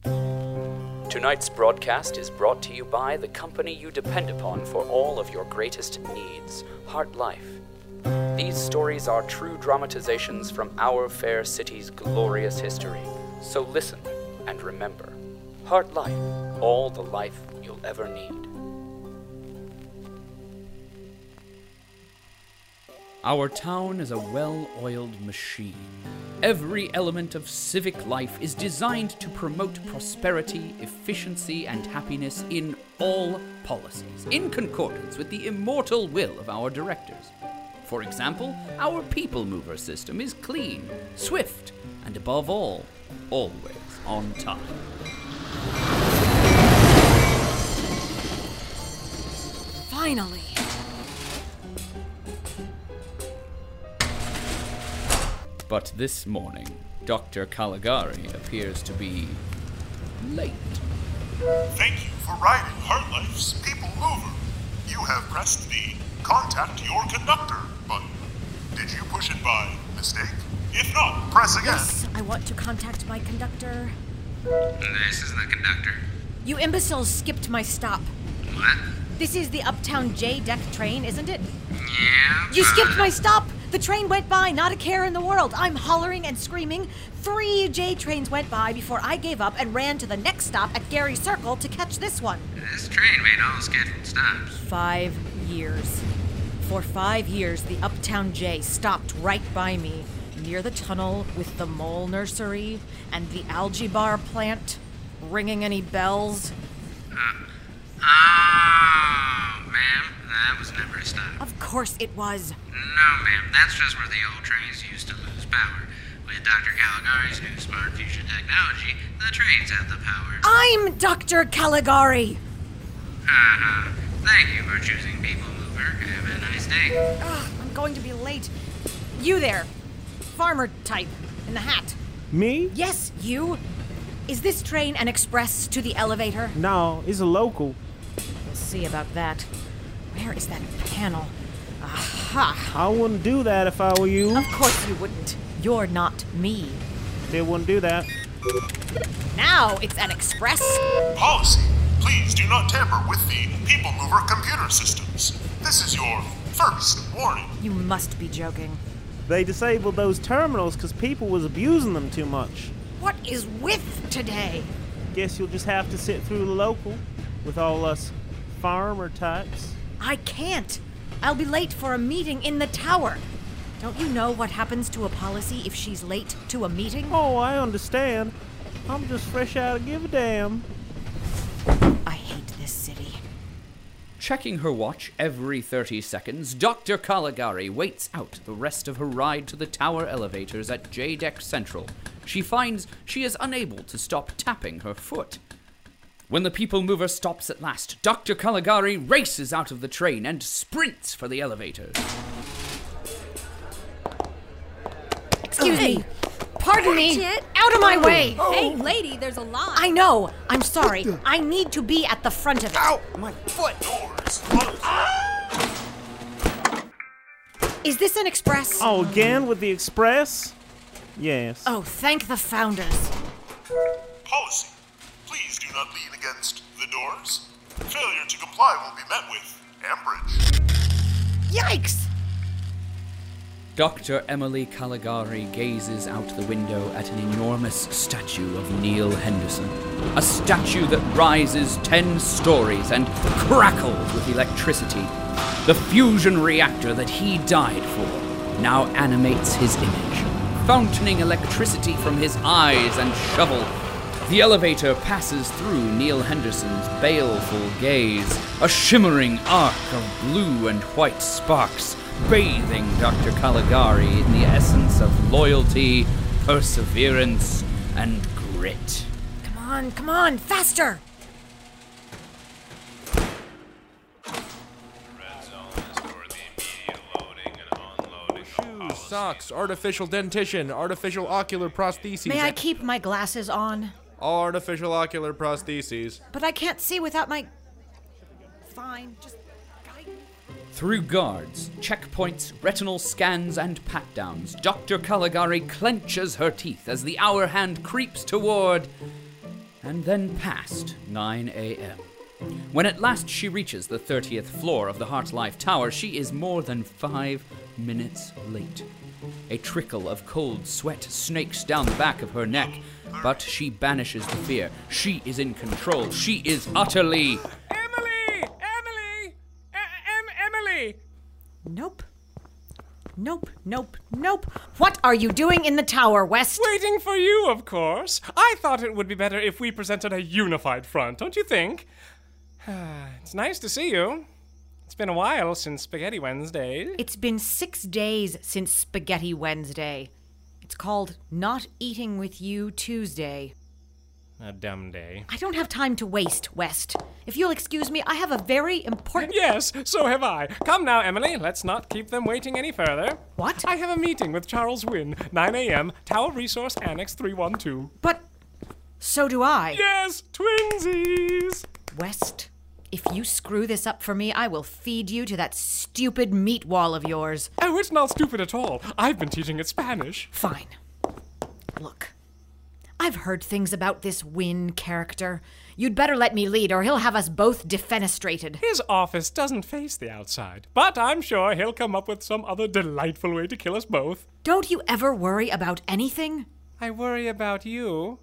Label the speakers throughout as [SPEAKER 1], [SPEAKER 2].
[SPEAKER 1] Tonight's broadcast is brought to you by the company you depend upon for all of your greatest needs, Heart Life. These stories are true dramatizations from our fair city's glorious history. So listen and remember, Heart Life, all the life you'll ever need. Our town is a well-oiled machine. Every element of civic life is designed to promote prosperity, efficiency, and happiness in all policies, in concordance with the immortal will of our directors. For example, our people mover system is clean, swift, and above all, always on time.
[SPEAKER 2] Finally!
[SPEAKER 1] But this morning, Dr. Caligari appears to be late.
[SPEAKER 3] Thank you for riding Heartlife's People Mover. You have pressed the Contact Your Conductor button. Did you push it by mistake? If not, press again.
[SPEAKER 2] Yes, I want to contact my conductor.
[SPEAKER 4] This is the conductor.
[SPEAKER 2] You imbeciles skipped my stop.
[SPEAKER 4] What?
[SPEAKER 2] This is the Uptown J-Deck train, isn't it?
[SPEAKER 4] Yeah.
[SPEAKER 2] You skipped my stop! The train went by, not a care in the world. I'm hollering and screaming. 3 J trains went by before I gave up and ran to the next stop at Gary Circle to catch this one.
[SPEAKER 4] This train made all scheduled stops.
[SPEAKER 2] 5 years. For 5 years, the Uptown J stopped right by me, near the tunnel with the mole nursery and the algae bar plant. Ringing any bells?
[SPEAKER 4] Oh, ma'am, that was never a stop.
[SPEAKER 2] Of course it was.
[SPEAKER 4] No, ma'am, that's just where the old trains used to lose power. With Dr. Caligari's new smart fusion technology, the trains have the power.
[SPEAKER 2] I'm Dr. Caligari!
[SPEAKER 4] Thank you for choosing People Mover. Have a nice day.
[SPEAKER 2] Ugh, I'm going to be late. You there, farmer type, in the hat.
[SPEAKER 5] Me?
[SPEAKER 2] Yes, you. Is this train an express to the elevator?
[SPEAKER 5] No, it's a local.
[SPEAKER 2] We'll see about that. Where is that panel? Aha!
[SPEAKER 5] I wouldn't do that if I were you.
[SPEAKER 2] Of course you wouldn't. You're not me.
[SPEAKER 5] They wouldn't do that.
[SPEAKER 2] Now it's an express.
[SPEAKER 3] Policy. Please do not tamper with the People Mover computer systems. This is your first warning.
[SPEAKER 2] You must be joking.
[SPEAKER 5] They disabled those terminals because people was abusing them too much.
[SPEAKER 2] What is with today?
[SPEAKER 5] Guess you'll just have to sit through the local with all us farmer types.
[SPEAKER 2] I can't. I'll be late for a meeting in the tower. Don't you know what happens to a policy if she's late to a meeting?
[SPEAKER 5] Oh, I understand. I'm just fresh out of give a damn.
[SPEAKER 2] I hate this city.
[SPEAKER 1] Checking her watch every 30 seconds, Dr. Caligari waits out the rest of her ride to the tower elevators at J-Deck Central. She finds she is unable to stop tapping her foot. When the People Mover stops at last, Dr. Caligari races out of the train and sprints for the elevators.
[SPEAKER 2] Excuse me. Pardon me. Out of my way.
[SPEAKER 6] Hey, lady, there's a line.
[SPEAKER 2] I know. I'm sorry. I need to be at the front of it.
[SPEAKER 3] Ow! My foot! Doors closed.
[SPEAKER 2] Is this an express?
[SPEAKER 5] Oh, again with the express? Yes.
[SPEAKER 2] Oh, thank the founders.
[SPEAKER 3] Policy. Please do not lean against the doors. Failure to comply will be met with amperage.
[SPEAKER 2] Yikes!
[SPEAKER 1] Dr. Emily Caligari gazes out the window at an enormous statue of Neil Henderson. A statue that rises 10 stories and crackles with electricity. The fusion reactor that he died for now animates his image, fountaining electricity from his eyes and shovel. The elevator passes through Neil Henderson's baleful gaze, a shimmering arc of blue and white sparks, bathing Dr. Caligari in the essence of loyalty, perseverance, and grit.
[SPEAKER 2] Come on, faster!
[SPEAKER 7] Shoes, socks, artificial dentition, artificial ocular prostheses.
[SPEAKER 2] May I keep my glasses on?
[SPEAKER 7] All artificial ocular prostheses.
[SPEAKER 2] But I can't see without my... Fine, just guide me.
[SPEAKER 1] Through guards, checkpoints, retinal scans, and pat-downs, Dr. Caligari clenches her teeth as the hour hand creeps toward... and then past 9 a.m. When at last she reaches the 30th floor of the Heartlife Tower, she is more than 5 minutes late. A trickle of cold sweat snakes down the back of her neck, but she banishes the fear. She is in control. She is utterly...
[SPEAKER 6] Emily! Emily!
[SPEAKER 2] Nope. What are you doing in the tower, West?
[SPEAKER 6] Waiting for you, of course. I thought it would be better if we presented a unified front, don't you think? It's nice to see you. It's been a while since Spaghetti Wednesday.
[SPEAKER 2] It's been 6 days since Spaghetti Wednesday. It's called Not Eating With You Tuesday.
[SPEAKER 6] A dumb day.
[SPEAKER 2] I don't have time to waste, West. If you'll excuse me, I have a very important...
[SPEAKER 6] Yes, so have I. Come now, Emily. Let's not keep them waiting any further.
[SPEAKER 2] What?
[SPEAKER 6] I have a meeting with Charles Wynn, 9 a.m., Tower Resource Annex 312.
[SPEAKER 2] But so do I.
[SPEAKER 6] Yes, twinsies!
[SPEAKER 2] West, if you screw this up for me, I will feed you to that stupid meat wall of yours.
[SPEAKER 6] Oh, it's not stupid at all. I've been teaching it Spanish.
[SPEAKER 2] Fine. Look, I've heard things about this Wynn character. You'd better let me lead, or he'll have us both defenestrated.
[SPEAKER 6] His office doesn't face the outside, but I'm sure he'll come up with some other delightful way to kill us both.
[SPEAKER 2] Don't you ever worry about anything?
[SPEAKER 6] I worry about you.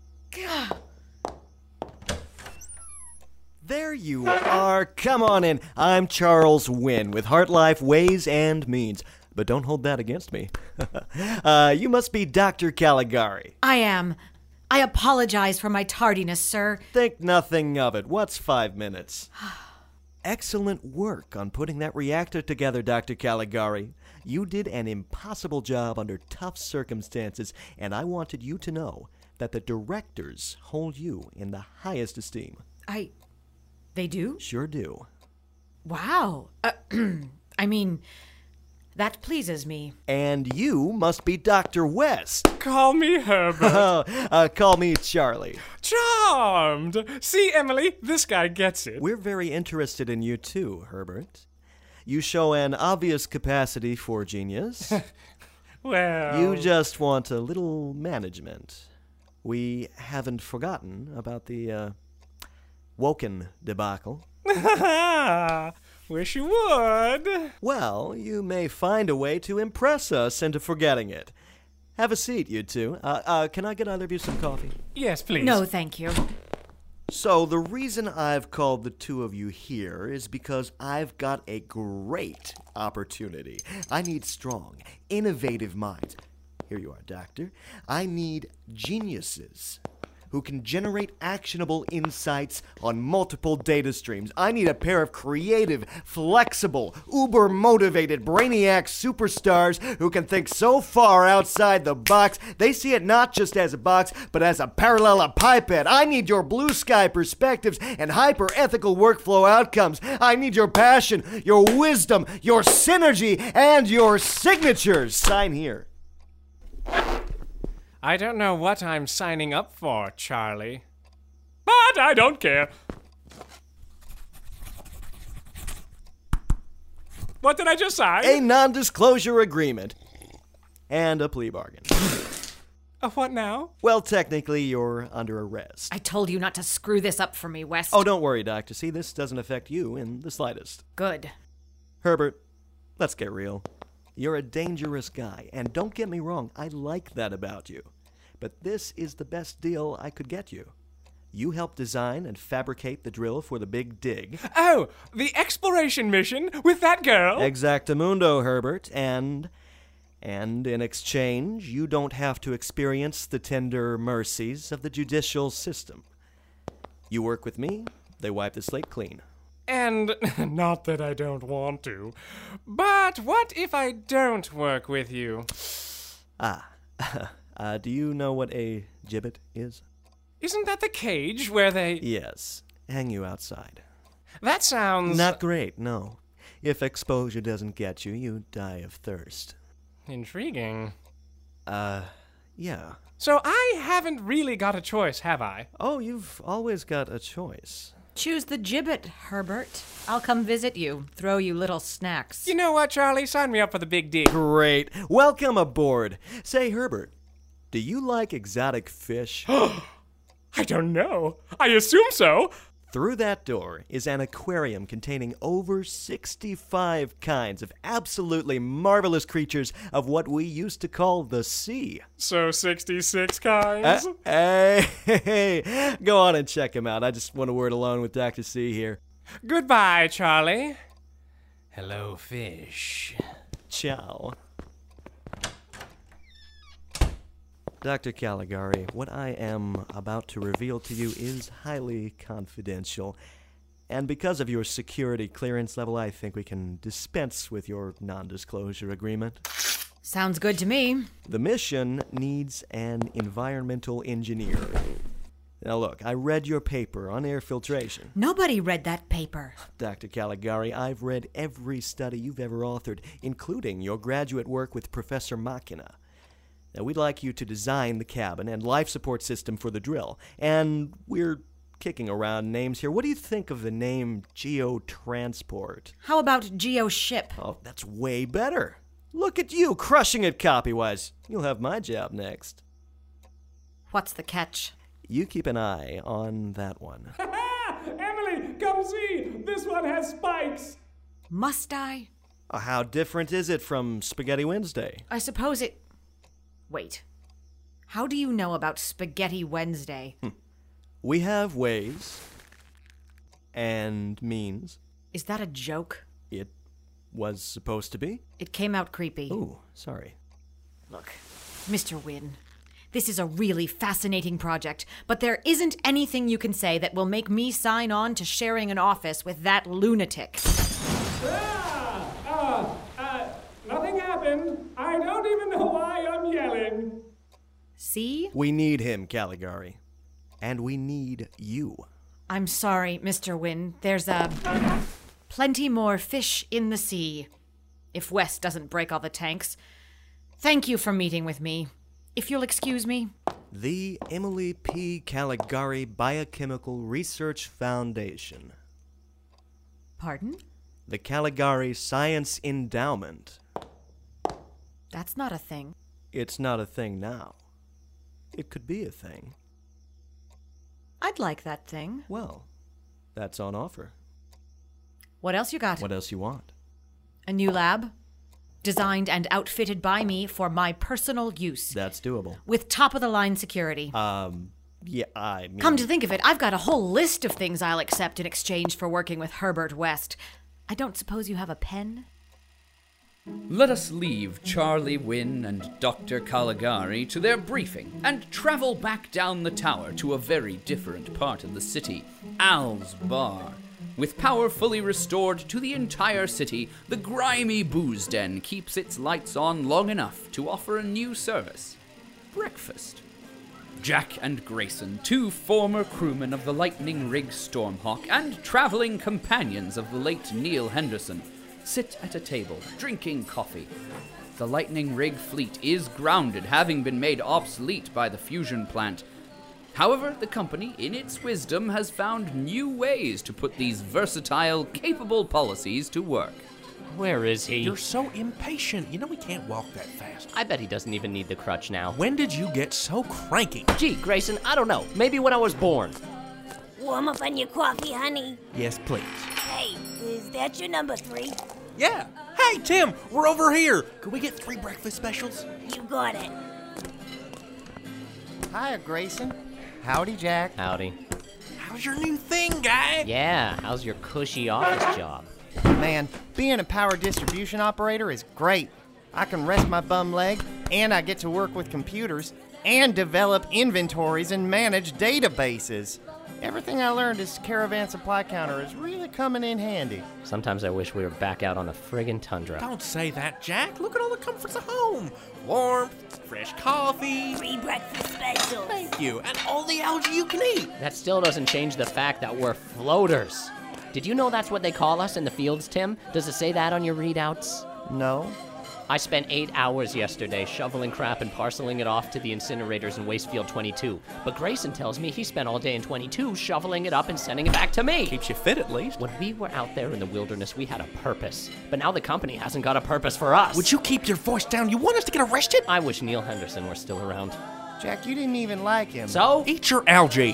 [SPEAKER 8] There you are. Come on in. I'm Charles Wynn with Heartlife Ways and Means. But don't hold that against me. You must be Dr. Caligari.
[SPEAKER 2] I am. I apologize for my tardiness, sir.
[SPEAKER 8] Think nothing of it. What's 5 minutes? Excellent work on putting that reactor together, Dr. Caligari. You did an impossible job under tough circumstances, and I wanted you to know that the directors hold you in the highest esteem.
[SPEAKER 2] They do?
[SPEAKER 8] Sure do.
[SPEAKER 2] Wow. I mean, that pleases me.
[SPEAKER 8] And you must be Dr. West.
[SPEAKER 6] Call me Herbert.
[SPEAKER 8] Call me Charlie.
[SPEAKER 6] Charmed! See, Emily, this guy gets it.
[SPEAKER 8] We're very interested in you too, Herbert. You show an obvious capacity for genius.
[SPEAKER 6] Well...
[SPEAKER 8] You just want a little management. We haven't forgotten about the, Woken debacle.
[SPEAKER 6] Wish you would.
[SPEAKER 8] Well, you may find a way to impress us into forgetting it. Have a seat, you two. Can I get either of you some coffee?
[SPEAKER 6] Yes, please.
[SPEAKER 2] No, thank you.
[SPEAKER 8] So, the reason I've called the two of you here is because I've got a great opportunity. I need strong, innovative minds. Here you are, Doctor. I need geniuses who can generate actionable insights on multiple data streams. I need a pair of creative, flexible, uber-motivated brainiac superstars who can think so far outside the box, they see it not just as a box, but as a parallelepiped. I need your blue sky perspectives and hyper-ethical workflow outcomes. I need your passion, your wisdom, your synergy, and your signatures. Sign here.
[SPEAKER 6] I don't know what I'm signing up for, Charlie. But I don't care. What did I just sign?
[SPEAKER 8] A non-disclosure agreement. And a plea bargain.
[SPEAKER 6] What now?
[SPEAKER 8] Well, technically, you're under arrest.
[SPEAKER 2] I told you not to screw this up for me, West.
[SPEAKER 8] Oh, don't worry, Doctor. See, this doesn't affect you in the slightest.
[SPEAKER 2] Good.
[SPEAKER 8] Herbert, let's get real. You're a dangerous guy, and don't get me wrong, I like that about you. But this is the best deal I could get you. You helped design and fabricate the drill for the big dig.
[SPEAKER 6] Oh, the exploration mission with that girl?
[SPEAKER 8] Exactamundo, Herbert, and in exchange, you don't have to experience the tender mercies of the judicial system. You work with me, they wipe the slate clean.
[SPEAKER 6] And not that I don't want to, but what if I don't work with you?
[SPEAKER 8] Do you know what a gibbet is?
[SPEAKER 6] Isn't that the cage where they...
[SPEAKER 8] Yes, hang you outside.
[SPEAKER 6] That sounds...
[SPEAKER 8] Not great, no. If exposure doesn't get you, you die of thirst.
[SPEAKER 6] Intriguing.
[SPEAKER 8] Yeah.
[SPEAKER 6] So I haven't really got a choice, have I?
[SPEAKER 8] Oh, you've always got a choice.
[SPEAKER 2] Choose the gibbet, Herbert. I'll come visit you, throw you little snacks.
[SPEAKER 6] You know what, Charlie? Sign me up for the big dig.
[SPEAKER 8] Great. Welcome aboard. Say, Herbert, do you like exotic fish?
[SPEAKER 6] I don't know. I assume so.
[SPEAKER 8] Through that door is an aquarium containing over 65 kinds of absolutely marvelous creatures of what we used to call the sea.
[SPEAKER 6] So 66 kinds?
[SPEAKER 8] Hey, go on and check him out. I just want a word alone with Dr. C here.
[SPEAKER 6] Goodbye, Charlie. Hello, fish.
[SPEAKER 8] Ciao. Dr. Caligari, what I am about to reveal to you is highly confidential. And because of your security clearance level, I think we can dispense with your non-disclosure agreement.
[SPEAKER 2] Sounds good to me.
[SPEAKER 8] The mission needs an environmental engineer. Now look, I read your paper on air filtration.
[SPEAKER 2] Nobody read that paper.
[SPEAKER 8] Dr. Caligari, I've read every study you've ever authored, including your graduate work with Professor Machina. Now, we'd like you to design the cabin and life support system for the drill. And we're kicking around names here. What do you think of the name Geotransport?
[SPEAKER 2] How about GeoShip?
[SPEAKER 8] Oh, that's way better. Look at you, crushing it copy-wise. You'll have my job next.
[SPEAKER 2] What's the catch?
[SPEAKER 8] You keep an eye on that one.
[SPEAKER 6] Emily, come see! This one has spikes!
[SPEAKER 2] Must I?
[SPEAKER 8] How different is it from Spaghetti Wednesday?
[SPEAKER 2] I suppose it... Wait. How do you know about Spaghetti Wednesday?
[SPEAKER 8] We have ways and means.
[SPEAKER 2] Is that a joke?
[SPEAKER 8] It was supposed to be.
[SPEAKER 2] It came out creepy.
[SPEAKER 8] Oh, sorry.
[SPEAKER 2] Look, Mr. Wynn, this is a really fascinating project, but there isn't anything you can say that will make me sign on to sharing an office with that lunatic.
[SPEAKER 6] Nothing happened. I don't even know why I'm yelling.
[SPEAKER 2] See?
[SPEAKER 8] We need him, Caligari. And we need you.
[SPEAKER 2] I'm sorry, Mr. Wynn. There's plenty more fish in the sea. If Wes doesn't break all the tanks. Thank you for meeting with me. If you'll excuse me.
[SPEAKER 8] The Emily P. Caligari Biochemical Research Foundation.
[SPEAKER 2] Pardon?
[SPEAKER 8] The Caligari Science Endowment.
[SPEAKER 2] That's not a thing.
[SPEAKER 8] It's not a thing now. It could be a thing.
[SPEAKER 2] I'd like that thing.
[SPEAKER 8] Well, that's on offer.
[SPEAKER 2] What else you got?
[SPEAKER 8] What else you want?
[SPEAKER 2] A new lab? Designed and outfitted by me for my personal use.
[SPEAKER 8] That's doable.
[SPEAKER 2] With top-of-the-line security.
[SPEAKER 8] Yeah, I mean...
[SPEAKER 2] Come to think of it, I've got a whole list of things I'll accept in exchange for working with Herbert West. I don't suppose you have a pen?
[SPEAKER 1] Let us leave Charlie Wynn and Dr. Caligari to their briefing and travel back down the tower to a very different part of the city, Al's Bar. With power fully restored to the entire city, the grimy booze den keeps its lights on long enough to offer a new service: breakfast. Jack and Grayson, two former crewmen of the Lightning Rig Stormhawk and traveling companions of the late Neil Henderson, sit at a table, drinking coffee. The Lightning Rig fleet is grounded, having been made obsolete by the fusion plant. However, the company, in its wisdom, has found new ways to put these versatile, capable policies to work.
[SPEAKER 9] Where is he?
[SPEAKER 7] You're so impatient. You know we can't walk that fast.
[SPEAKER 9] I bet he doesn't even need the crutch now.
[SPEAKER 7] When did you get so cranky?
[SPEAKER 9] Gee, Grayson, I don't know. Maybe when I was born.
[SPEAKER 10] Warm up on your coffee, honey.
[SPEAKER 7] Yes, please.
[SPEAKER 10] Hey, is that your number 3?
[SPEAKER 7] Yeah. Hey, Tim, we're over here. Could we get 3 breakfast specials?
[SPEAKER 10] You got it.
[SPEAKER 11] Hiya, Grayson. Howdy, Jack.
[SPEAKER 9] Howdy.
[SPEAKER 7] How's your new thing, guy?
[SPEAKER 9] Yeah, how's your cushy office job?
[SPEAKER 11] Man, being a power distribution operator is great. I can rest my bum leg, and I get to work with computers, and develop inventories and manage databases. Everything I learned as Caravan Supply Counter is really coming in handy.
[SPEAKER 9] Sometimes I wish we were back out on the friggin' tundra.
[SPEAKER 7] Don't say that, Jack. Look at all the comforts of home. Warmth, fresh coffee.
[SPEAKER 10] 3 breakfast specials.
[SPEAKER 7] Thank you. And all the algae you can eat.
[SPEAKER 9] That still doesn't change the fact that we're floaters. Did you know that's what they call us in the fields, Tim? Does it say that on your readouts?
[SPEAKER 11] No.
[SPEAKER 9] I spent 8 hours yesterday shoveling crap and parceling it off to the incinerators in Wastefield 22. But Grayson tells me he spent all day in 22 shoveling it up and sending it back to me.
[SPEAKER 7] Keeps you fit, at least.
[SPEAKER 9] When we were out there in the wilderness, we had a purpose. But now the company hasn't got a purpose for us.
[SPEAKER 7] Would you keep your voice down? You want us to get arrested?
[SPEAKER 9] I wish Neil Henderson were still around.
[SPEAKER 11] Jack, you didn't even like him.
[SPEAKER 9] So?
[SPEAKER 7] Eat your algae.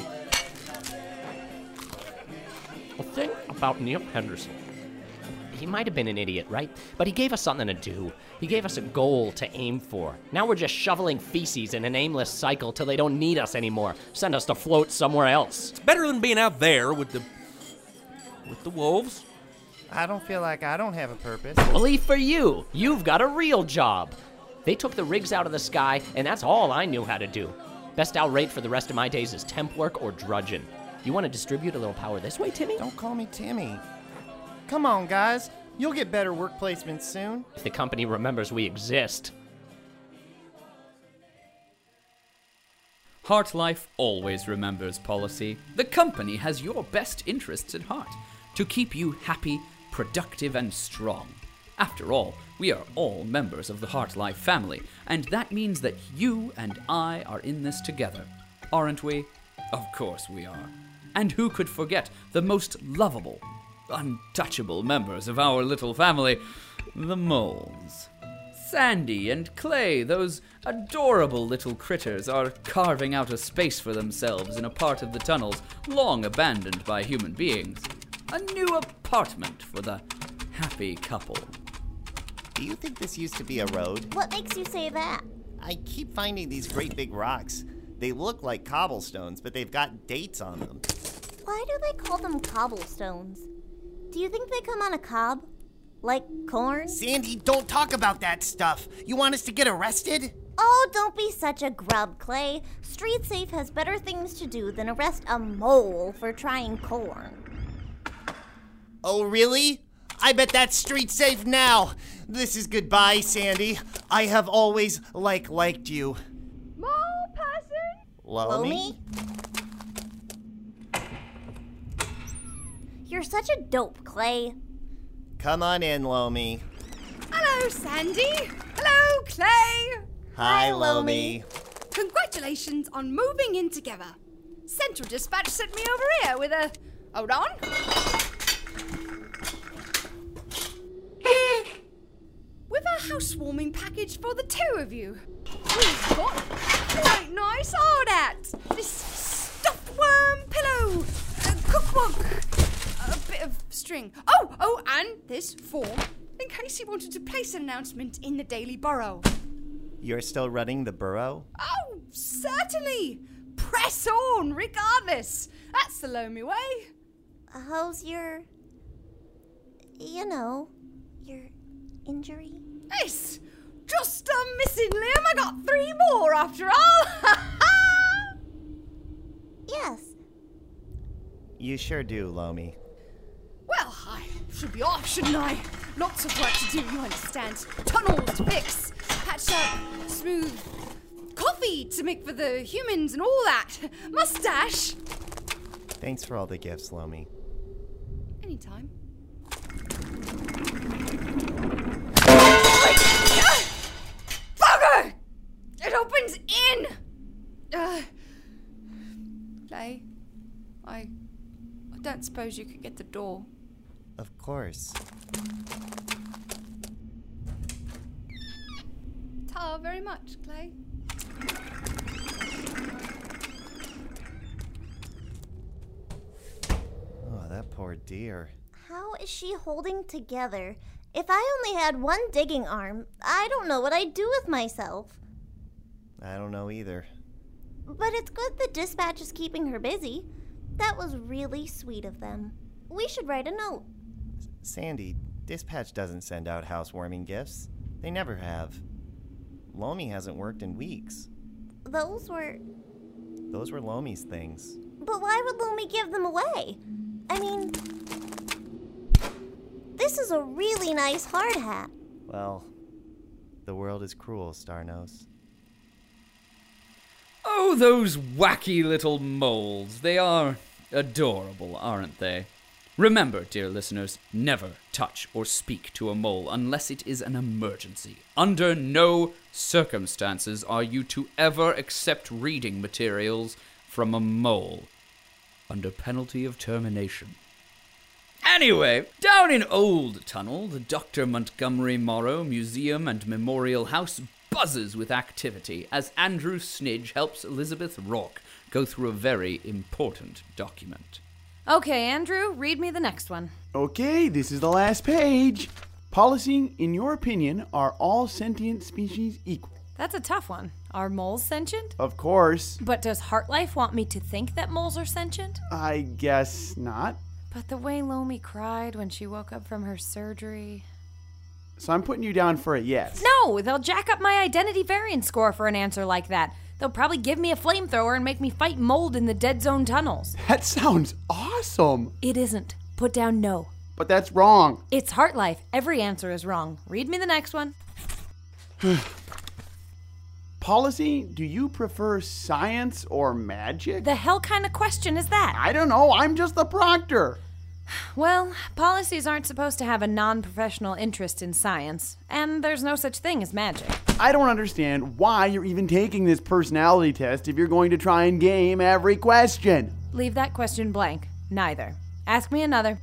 [SPEAKER 9] The thing about Neil Henderson, he might have been an idiot, right? But he gave us something to do. He gave us a goal to aim for. Now we're just shoveling feces in an aimless cycle till they don't need us anymore. Send us to float somewhere else.
[SPEAKER 7] It's better than being out there with the wolves.
[SPEAKER 11] I don't feel like I don't have a purpose.
[SPEAKER 9] Bully for you. You've got a real job. They took the rigs out of the sky, and that's all I knew how to do. Best hour rate for the rest of my days is temp work or drudging. You want to distribute a little power this way, Timmy?
[SPEAKER 11] Don't call me Timmy. Come on, guys. You'll get better work placements soon.
[SPEAKER 9] If the company remembers we exist.
[SPEAKER 1] HeartLife always remembers policy. The company has your best interests at heart, to keep you happy, productive, and strong. After all, we are all members of the HeartLife family, and that means that you and I are in this together. Aren't we? Of course we are. And who could forget the most lovable, untouchable members of our little family, the moles. Sandy and Clay, those adorable little critters, are carving out a space for themselves in a part of the tunnels long abandoned by human beings. A new apartment for the happy couple.
[SPEAKER 11] Do you think this used to be a road?
[SPEAKER 10] What makes you say that?
[SPEAKER 11] I keep finding these great big rocks. They look like cobblestones, but they've got dates on them.
[SPEAKER 10] Why do they call them cobblestones? Do you think they come on a cob? Like corn?
[SPEAKER 11] Sandy, don't talk about that stuff. You want us to get arrested?
[SPEAKER 10] Oh, don't be such a grub, Clay. Street Safe has better things to do than arrest a mole for trying corn.
[SPEAKER 11] Oh, really? I bet that's street safe now. This is goodbye, Sandy. I have always liked you.
[SPEAKER 10] Mole person?
[SPEAKER 11] Lomi?
[SPEAKER 10] You're such a dope, Clay.
[SPEAKER 11] Come on in, Lomi.
[SPEAKER 12] Hello, Sandy. Hello, Clay.
[SPEAKER 11] Hi, Lomi.
[SPEAKER 12] Congratulations on moving in together. Central Dispatch sent me over here with a... Hold on. With a housewarming package for the two of you. We've got quite nice hard hats. This stuffed worm pillow. A cookbook. A bit of string. Oh, and this form in case you wanted to place an announcement in the Daily Borough.
[SPEAKER 11] You're still running the borough?
[SPEAKER 12] Oh, certainly. Press on, regardless. That's the Lomi way.
[SPEAKER 10] How's your injury?
[SPEAKER 12] It's just a missing limb. I got 3 more after all.
[SPEAKER 10] Yes.
[SPEAKER 11] You sure do, Lomi.
[SPEAKER 12] Well, I should be off, shouldn't I? Lots of work to do, you understand. Tunnels to fix, patch up, smooth. Coffee to make for the humans and all that. Mustache.
[SPEAKER 11] Thanks for all the gifts, Lomi.
[SPEAKER 12] Anytime. Bugger! It opens in! Clay, I don't suppose you could get the door.
[SPEAKER 11] Of course.
[SPEAKER 12] Ta very much, Clay.
[SPEAKER 11] Oh, that poor deer.
[SPEAKER 10] How is she holding together? If I only had one digging arm, I don't know what I'd do with myself.
[SPEAKER 11] I don't know either.
[SPEAKER 10] But it's good the dispatch is keeping her busy. That was really sweet of them. We should write a note.
[SPEAKER 11] Sandy, dispatch doesn't send out housewarming gifts. They never have. Lomi hasn't worked in weeks.
[SPEAKER 10] Those were
[SPEAKER 11] Lomi's things.
[SPEAKER 10] But why would Lomi give them away? I mean, this is a really nice hard hat.
[SPEAKER 11] Well, the world is cruel, Starnose.
[SPEAKER 1] Oh, those wacky little moles. They are adorable, aren't they? Remember, dear listeners, never touch or speak to a mole unless it is an emergency. Under no circumstances are you to ever accept reading materials from a mole, under penalty of termination. Anyway, down in Old Tunnel, the Dr. Montgomery Morrow Museum and Memorial House buzzes with activity as Andrew Snidge helps Elizabeth Rourke go through a very important document.
[SPEAKER 2] Okay, Andrew, read me the next one.
[SPEAKER 13] Okay, this is the last page. Policy, in your opinion, are all sentient species equal?
[SPEAKER 2] That's a tough one. Are moles sentient?
[SPEAKER 13] Of course.
[SPEAKER 2] But does Heartlife want me to think that moles are sentient?
[SPEAKER 13] I guess not.
[SPEAKER 2] But the way Lomi cried when she woke up from her surgery...
[SPEAKER 13] So I'm putting you down for a yes.
[SPEAKER 2] No, they'll jack up my identity variance score for an answer like that. They'll probably give me a flamethrower and make me fight mold in the dead zone tunnels.
[SPEAKER 13] That sounds awesome.
[SPEAKER 2] It isn't. Put down no.
[SPEAKER 13] But that's wrong.
[SPEAKER 2] It's Heartlife. Every answer is wrong. Read me the next one.
[SPEAKER 13] Policy, do you prefer science or magic?
[SPEAKER 2] The hell kind of question is that?
[SPEAKER 13] I don't know. I'm just the proctor.
[SPEAKER 2] Well, policies aren't supposed to have a non-professional interest in science, and there's no such thing as magic.
[SPEAKER 13] I don't understand why you're even taking this personality test if you're going to try and game every question.
[SPEAKER 2] Leave that question blank. Neither. Ask me another.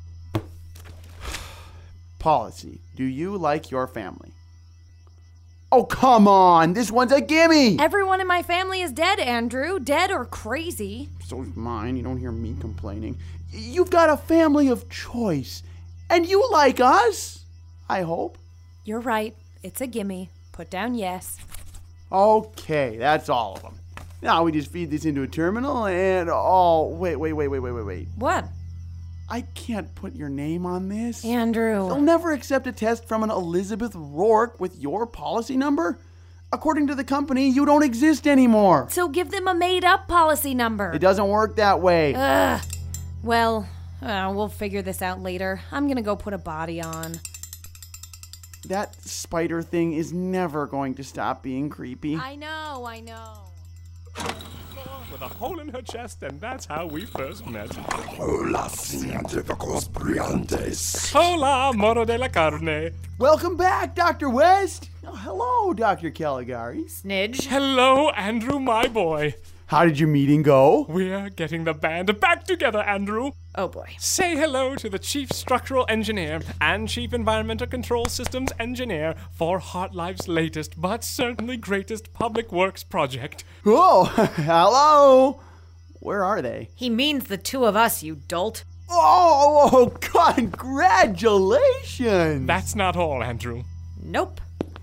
[SPEAKER 13] Policy, do you like your family? Oh, come on! This one's a gimme!
[SPEAKER 2] Everyone in my family is dead, Andrew. Dead or crazy.
[SPEAKER 13] So's mine. You don't hear me complaining. You've got a family of choice. And you like us, I hope.
[SPEAKER 2] You're right. It's a gimme. Put down yes.
[SPEAKER 13] Okay, that's all of them. Now we just feed this into a terminal and... Oh, wait.
[SPEAKER 2] What?
[SPEAKER 13] I can't put your name on this.
[SPEAKER 2] Andrew.
[SPEAKER 13] They'll never accept a test from an Elizabeth Rourke with your policy number. According to the company, you don't exist anymore.
[SPEAKER 2] So give them a made-up policy number.
[SPEAKER 13] It doesn't work that way.
[SPEAKER 2] Ugh. Well, we'll figure this out later. I'm gonna go put a body on.
[SPEAKER 13] That spider thing is never going to stop being creepy.
[SPEAKER 2] I know.
[SPEAKER 6] With a hole in her chest, and that's how we first met.
[SPEAKER 3] Hola, científicos brillantes.
[SPEAKER 6] Hola, moro de la carne.
[SPEAKER 13] Welcome back, Dr. West. Oh, hello, Dr. Caligari.
[SPEAKER 2] Snidge.
[SPEAKER 6] Hello, Andrew, my boy.
[SPEAKER 13] How did your meeting go?
[SPEAKER 6] We're getting the band back together, Andrew.
[SPEAKER 2] Oh, boy.
[SPEAKER 6] Say hello to the Chief Structural Engineer and Chief Environmental Control Systems Engineer for Heartlife's latest but certainly greatest public works project.
[SPEAKER 13] Oh, hello. Where are they?
[SPEAKER 2] He means the two of us, you dolt.
[SPEAKER 13] Oh, congratulations.
[SPEAKER 6] That's not all, Andrew.
[SPEAKER 2] Nope.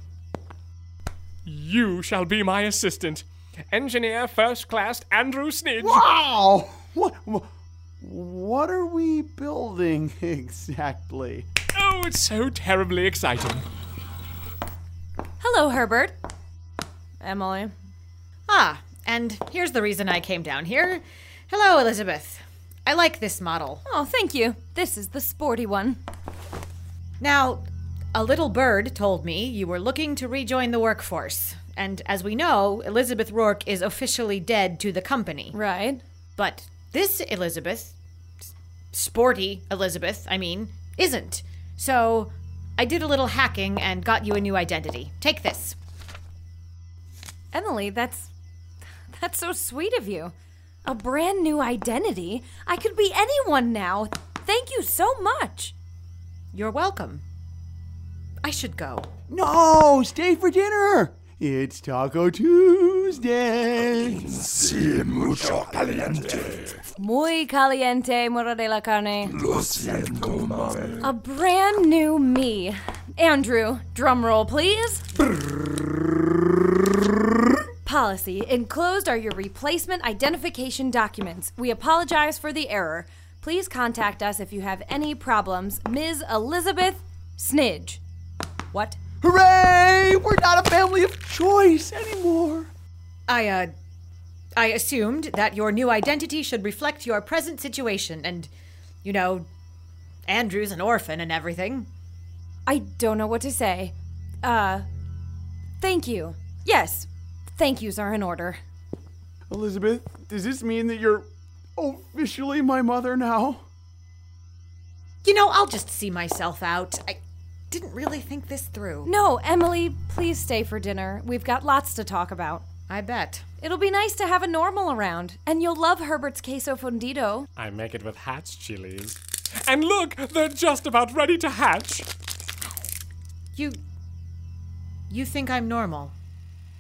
[SPEAKER 6] You shall be my assistant. Engineer First Class Andrew Snidge.
[SPEAKER 13] Wow! What are we building exactly?
[SPEAKER 6] Oh, it's so terribly exciting.
[SPEAKER 2] Hello, Herbert. Emily.
[SPEAKER 14] Ah, and here's the reason I came down here. Hello, Elizabeth. I like this model.
[SPEAKER 2] Oh, thank you. This is the sporty one.
[SPEAKER 14] Now, a little bird told me you were looking to rejoin the workforce. And as we know, Elizabeth Rourke is officially dead to the company.
[SPEAKER 2] Right.
[SPEAKER 14] But this Elizabeth, sporty Elizabeth, isn't. So I did a little hacking and got you a new identity. Take this.
[SPEAKER 2] Emily, that's so sweet of you. A brand new identity? I could be anyone now. Thank you so much.
[SPEAKER 14] You're welcome. I should go.
[SPEAKER 13] No, stay for dinner. It's Taco Tuesday.
[SPEAKER 3] Sí, mucho caliente.
[SPEAKER 2] Muy caliente, moro de la carne.
[SPEAKER 3] Lo siento, mami.
[SPEAKER 2] A brand new me. Andrew, drum roll, please. Policy. Enclosed are your replacement identification documents. We apologize for the error. Please contact us if you have any problems. Ms. Elizabeth Snidge. What?
[SPEAKER 13] Hooray! We're not a family of choice anymore.
[SPEAKER 14] I assumed that your new identity should reflect your present situation and, Andrew's an orphan and everything.
[SPEAKER 2] I don't know what to say. Thank you. Yes, thank yous are in order.
[SPEAKER 13] Elizabeth, does this mean that you're officially my mother now?
[SPEAKER 14] I'll just see myself out. I didn't really think this through.
[SPEAKER 2] No, Emily, please stay for dinner. We've got lots to talk about.
[SPEAKER 14] I bet.
[SPEAKER 2] It'll be nice to have a normal around, and you'll love Herbert's queso fundido.
[SPEAKER 6] I make it with Hatch chilies. And look, they're just about ready to hatch.
[SPEAKER 14] You think I'm normal?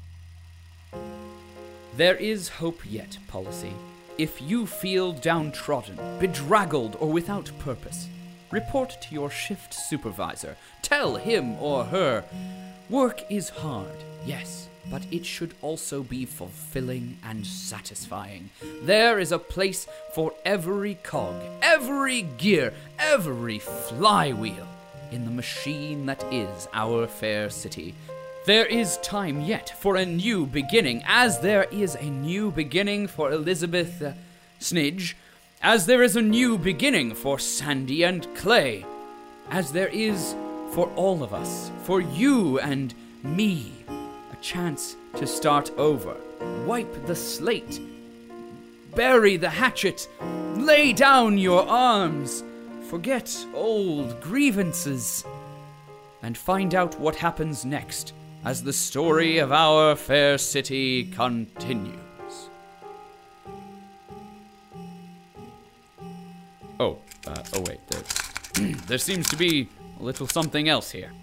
[SPEAKER 1] There is hope yet, Policy. If you feel downtrodden, bedraggled, or without purpose, report to your shift supervisor. Tell him or her, work is hard, yes, but it should also be fulfilling and satisfying. There is a place for every cog, every gear, every flywheel in the machine that is our fair city. There is time yet for a new beginning, as there is a new beginning for Elizabeth Snidge, as there is a new beginning for Sandy and Clay, as there is for all of us, for you and me, a chance to start over, wipe the slate, bury the hatchet, lay down your arms, forget old grievances, and find out what happens next as the story of our fair city continues. Oh wait, there seems to be a little something else here.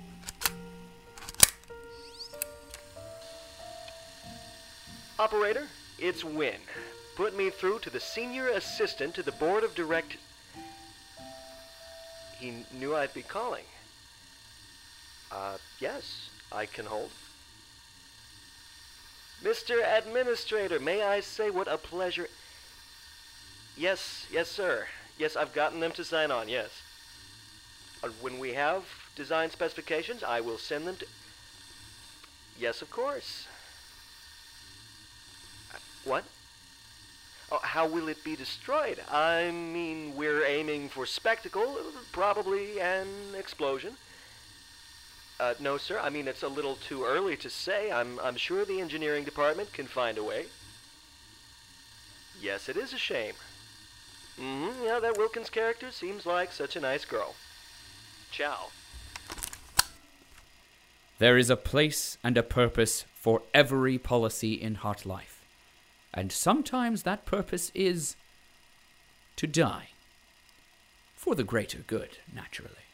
[SPEAKER 8] Operator, it's Wynn. Put me through to the senior assistant to the board of directors. He knew I'd be calling. Yes, I can hold. Mr. Administrator, may I say what a pleasure... Yes, sir. Yes, I've gotten them to sign on, yes. When we have design specifications, I will send them to... Yes, of course. What? Oh, how will it be destroyed? I mean, we're aiming for spectacle, probably an explosion. No, sir. I mean, it's a little too early to say. I'm sure the engineering department can find a way. Yes, it is a shame. Yeah, that Wilkins character seems like such a nice girl. Ciao.
[SPEAKER 1] There is a place and a purpose for every policy in Hot Life. And sometimes that purpose is to die. For the greater good, naturally.